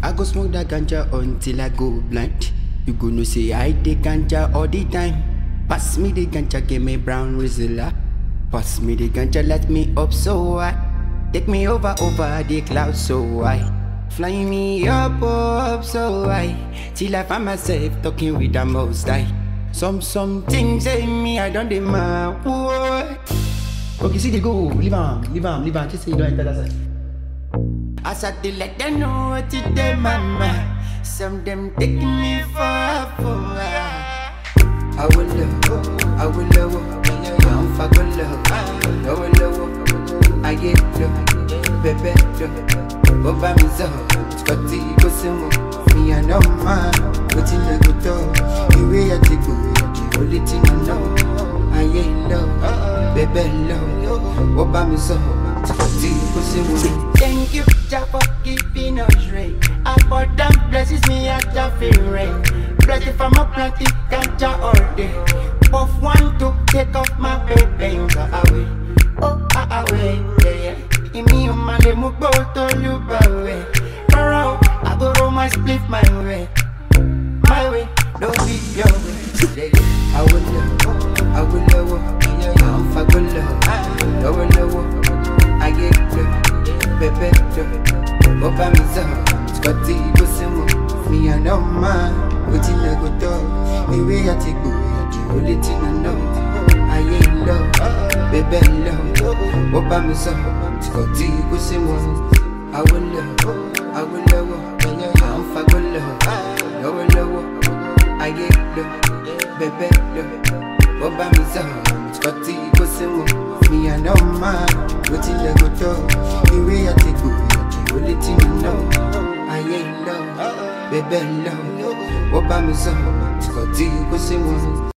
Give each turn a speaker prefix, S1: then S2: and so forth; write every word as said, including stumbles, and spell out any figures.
S1: I go smoke that ganja until I go blind. You gonna say I take ganja all the time. Pass me the ganja, give me brown Rizla. Pass me the ganja, let me up so high. Take me over, over the clouds so high. Fly me up, up so high. Till I find myself talking with the most high. Some, some things say me, I don't demand. What? Okay, see they go, leave on, leave on, leave on. Just say you don't enter that side. I start to let them know what it is, mama. Some them taking me for a fool. I will love, I will love, I'm fucking love. I will love, I get love, baby love. Over me so, Scotty go some me I know man. What in the good dog, the way I take the only thing I know. I ain't love, baby love. Over me so, Scotty go some. Thank you, Jah, for keeping us rain. I bought them blesses me at Jah feel rain. Blessed from a plenty ganja all day. Puff one to take off my baby away. Oh, away, yeah, yeah. In me, man, they move both to you away. Around, I go roll my split my way. My way, don't be your way. I will love, I will love, I'm fucking love. I will love, I get love, baby love. Over me so, Scotty go some me I know man. What in the good dog, the way I take go, the only thing I know. I ain't love, baby love. Over me so, Scotty go some. I will love, I will love, I'm fucking love. I will love, I get love, baby love. Over me so, Scotty go some me I know man. What in the good dog, the way I take go, the only thing I know. I ain't love, baby love. What about me so? Scotty go some.